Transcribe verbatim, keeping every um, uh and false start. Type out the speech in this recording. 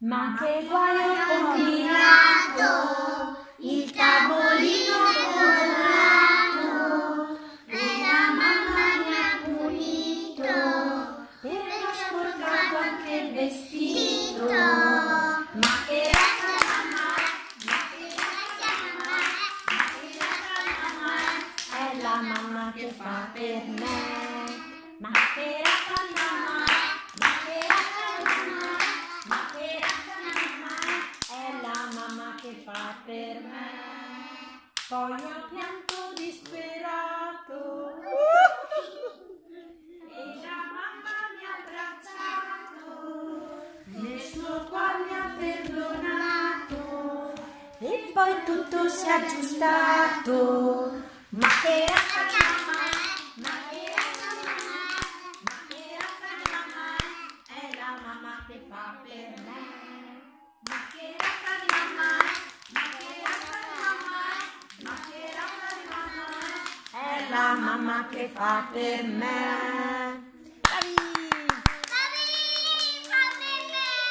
Ma che guai ho combinato, il tavolino colorato, e la mamma mi ha punito, e ho sporcato anche il vestito. Ma che razza mamma, ma che razza mamma, ma che razza mamma, è la mamma che fa per me. Ma che razza mamma, ma che razza mamma, ma che razza mamma, è la mamma che fa per me. Poi ho pianto disperato e la mamma mi ha abbracciato, nel suo cuore mi ha perdonato e poi tutto si è aggiustato. Ma che razza mamma, ma che razza mamma, ma che razza mamma, è la mamma che fa per me. Ma che razza di mamma, ma che razza di mamma, ma che razza di mamma, è la mamma che fa per me.